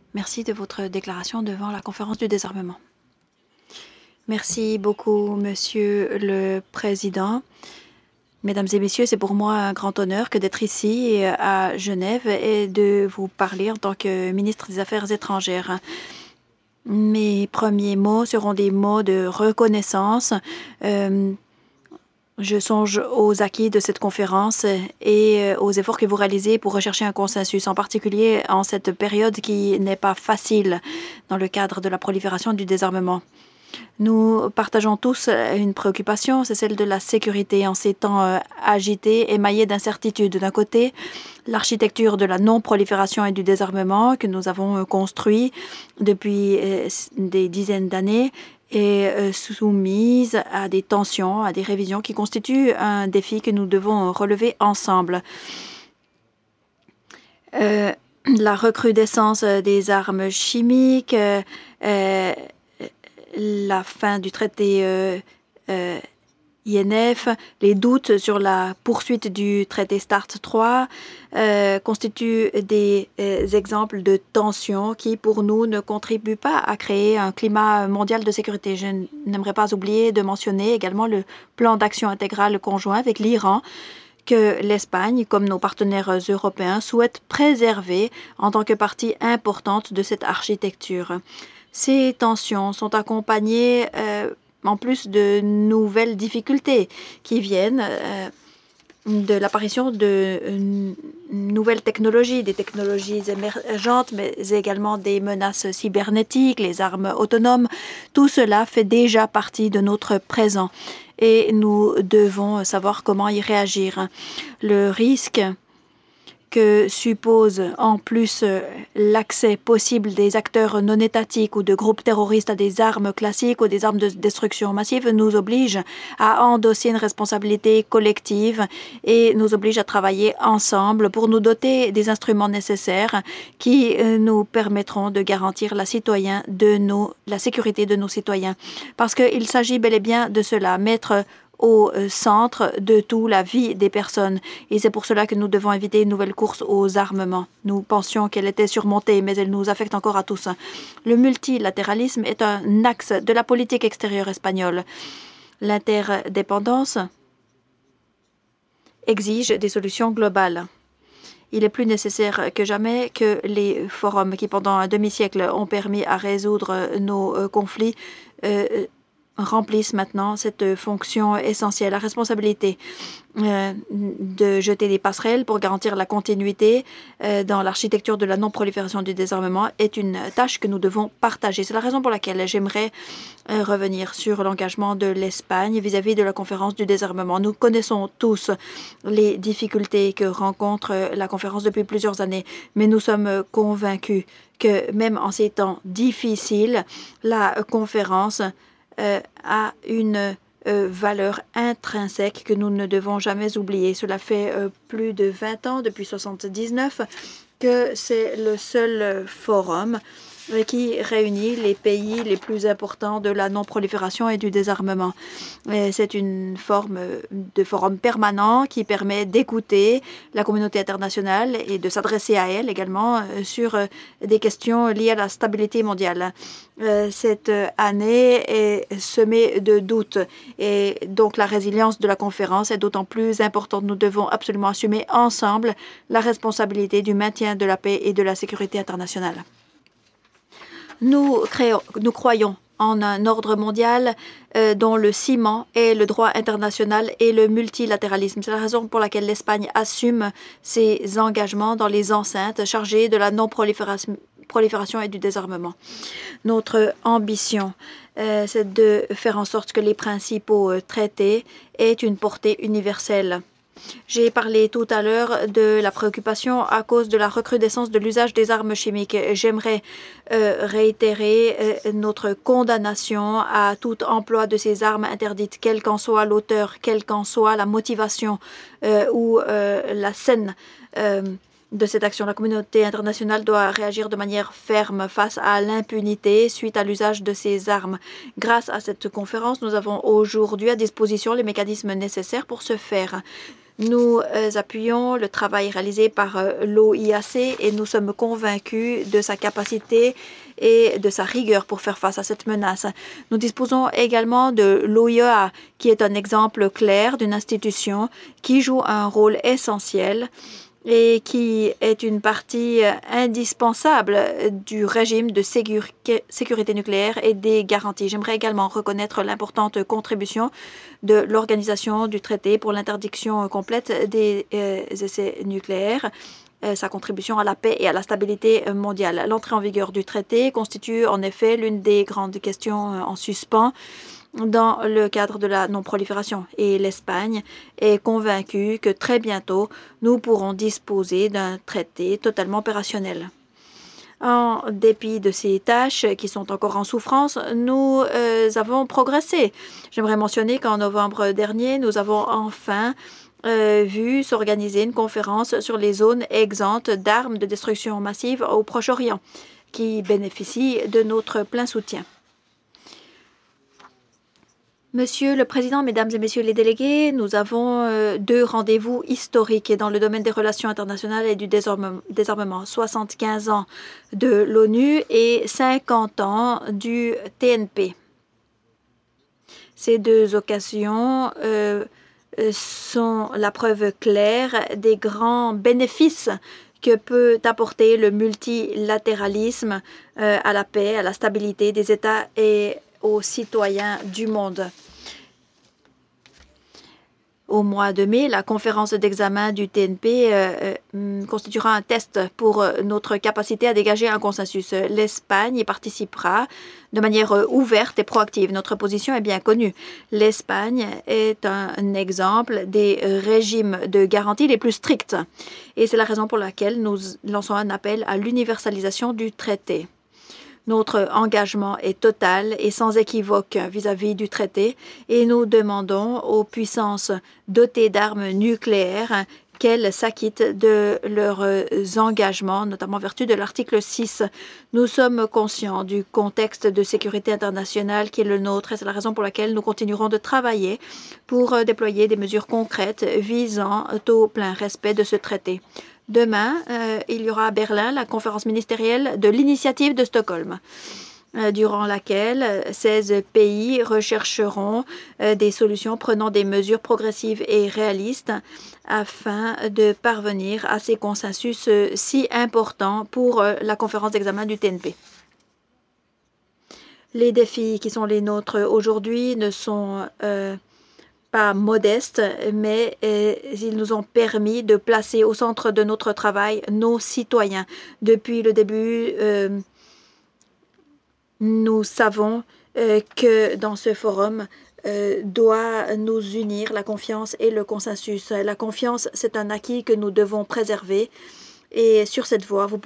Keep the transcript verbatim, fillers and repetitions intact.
Merci de votre déclaration devant la conférence du désarmement. Merci beaucoup, Monsieur le Président. Mesdames et messieurs, c'est pour moi un grand honneur que d'être ici à Genève et de vous parler en tant que ministre des Affaires étrangères. Mes premiers mots seront des mots de reconnaissance. Euh, je songe aux acquis de cette conférence et aux efforts que vous réalisez pour rechercher un consensus, en particulier en cette période qui n'est pas facile dans le cadre de la prolifération du désarmement. Nous partageons tous une préoccupation, c'est celle de la sécurité en ces temps euh, agités, émaillés d'incertitudes. D'un côté, l'architecture de la non-prolifération et du désarmement que nous avons euh, construit depuis euh, des dizaines d'années est euh, soumise à des tensions, à des révisions qui constituent un défi que nous devons relever ensemble. Euh, la recrudescence des armes chimiques, euh, euh, la fin du traité euh, euh, I N F, les doutes sur la poursuite du traité START trois euh, constituent des euh, exemples de tensions qui, pour nous, ne contribuent pas à créer un climat mondial de sécurité. Je n'aimerais pas oublier de mentionner également le plan d'action intégral conjoint avec l'Iran que l'Espagne, comme nos partenaires européens, souhaitent préserver en tant que partie importante de cette architecture. Ces tensions sont accompagnées euh, en plus de nouvelles difficultés qui viennent euh, de l'apparition de euh, nouvelles technologies, des technologies émergentes, mais également des menaces cybernétiques, les armes autonomes. Tout cela fait déjà partie de notre présent et nous devons savoir comment y réagir. Le risque que suppose en plus l'accès possible des acteurs non étatiques ou de groupes terroristes à des armes classiques ou des armes de destruction massive nous oblige à endosser une responsabilité collective et nous oblige à travailler ensemble pour nous doter des instruments nécessaires qui nous permettront de garantir la, citoyen de nos, la sécurité de nos citoyens. Parce qu'il s'agit bel et bien de cela, mettre au centre de tout la vie des personnes. Et c'est pour cela que nous devons éviter une nouvelle course aux armements. Nous pensions qu'elle était surmontée, mais elle nous affecte encore à tous. Le multilatéralisme est un axe de la politique extérieure espagnole. L'interdépendance exige des solutions globales. Il est plus nécessaire que jamais que les forums qui, pendant un demi-siècle, ont permis à résoudre nos conflits, euh, remplissent maintenant cette fonction essentielle. La responsabilité euh, de jeter des passerelles pour garantir la continuité euh, dans l'architecture de la non-prolifération du désarmement est une tâche que nous devons partager. C'est la raison pour laquelle j'aimerais euh, revenir sur l'engagement de l'Espagne vis-à-vis de la conférence du désarmement. Nous connaissons tous les difficultés que rencontre la conférence depuis plusieurs années, mais nous sommes convaincus que même en ces temps difficiles, la conférence Euh, a une euh, valeur intrinsèque que nous ne devons jamais oublier. Cela fait euh, plus de vingt ans, depuis soixante-dix-neuf, que c'est le seul euh, forum euh, qui réunit les pays les plus importants de la non-prolifération et du désarmement. C'est une forme de forum permanent qui permet d'écouter la communauté internationale et de s'adresser à elle également sur des questions liées à la stabilité mondiale. Cette année est semée de doutes et donc la résilience de la conférence est d'autant plus importante. Nous devons absolument assumer ensemble la responsabilité du maintien de la paix et de la sécurité internationale. Nous, créons, nous croyons en un ordre mondial euh, dont le ciment est le droit international et le multilatéralisme. C'est la raison pour laquelle l'Espagne assume ses engagements dans les enceintes chargées de la non-prolifération prolifération et du désarmement. Notre ambition, euh, c'est de faire en sorte que les principaux euh, traités aient une portée universelle. J'ai parlé tout à l'heure de la préoccupation à cause de la recrudescence de l'usage des armes chimiques. J'aimerais euh, réitérer euh, notre condamnation à tout emploi de ces armes interdites, quel qu'en soit l'auteur, quelle qu'en soit la motivation euh, ou euh, la scène. Euh, de cette action. La communauté internationale doit réagir de manière ferme face à l'impunité suite à l'usage de ces armes. Grâce à cette conférence, nous avons aujourd'hui à disposition les mécanismes nécessaires pour ce faire. Nous euh, appuyons le travail réalisé par euh, l'O I A C et nous sommes convaincus de sa capacité et de sa rigueur pour faire face à cette menace. Nous disposons également de l'O I E A, qui est un exemple clair d'une institution qui joue un rôle essentiel et qui est une partie indispensable du régime de sécurité nucléaire et des garanties. J'aimerais également reconnaître l'importante contribution de l'Organisation du traité pour l'interdiction complète des euh, essais nucléaires, euh, sa contribution à la paix et à la stabilité mondiale. L'entrée en vigueur du traité constitue en effet l'une des grandes questions en suspens dans le cadre de la non-prolifération et l'Espagne est convaincue que très bientôt, nous pourrons disposer d'un traité totalement opérationnel. En dépit de ces tâches qui sont encore en souffrance, nous euh, avons progressé. J'aimerais mentionner qu'en novembre dernier, nous avons enfin euh, vu s'organiser une conférence sur les zones exemptes d'armes de destruction massive au Proche-Orient, qui bénéficie de notre plein soutien. Monsieur le Président, Mesdames et Messieurs les délégués, nous avons euh, deux rendez-vous historiques dans le domaine des relations internationales et du désarmement. soixante-quinze ans de l'ONU et cinquante ans du T N P. Ces deux occasions euh, sont la preuve claire des grands bénéfices que peut apporter le multilatéralisme euh, à la paix, à la stabilité des États et aux citoyens du monde. Au mois de mai, la conférence d'examen du T N P euh, euh, constituera un test pour euh, notre capacité à dégager un consensus. L'Espagne y participera de manière euh, ouverte et proactive. Notre position est bien connue. L'Espagne est un, un exemple des régimes de garantie les plus stricts. Et c'est la raison pour laquelle nous lançons un appel à l'universalisation du traité. Notre engagement est total et sans équivoque vis-à-vis du traité et nous demandons aux puissances dotées d'armes nucléaires qu'elles s'acquittent de leurs engagements, notamment en vertu de l'article six. Nous sommes conscients du contexte de sécurité internationale qui est le nôtre et c'est la raison pour laquelle nous continuerons de travailler pour déployer des mesures concrètes visant au plein respect de ce traité. Demain, euh, il y aura à Berlin la conférence ministérielle de l'initiative de Stockholm, euh, durant laquelle seize pays rechercheront euh, des solutions prenant des mesures progressives et réalistes afin de parvenir à ces consensus euh, si importants pour euh, la conférence d'examen du T N P. Les défis qui sont les nôtres aujourd'hui ne sont euh, pas modestes, mais euh, ils nous ont permis de placer au centre de notre travail nos citoyens. Depuis le début, euh, nous savons euh, que dans ce forum euh, doit nous unir la confiance et le consensus. La confiance, c'est un acquis que nous devons préserver et sur cette voie, vous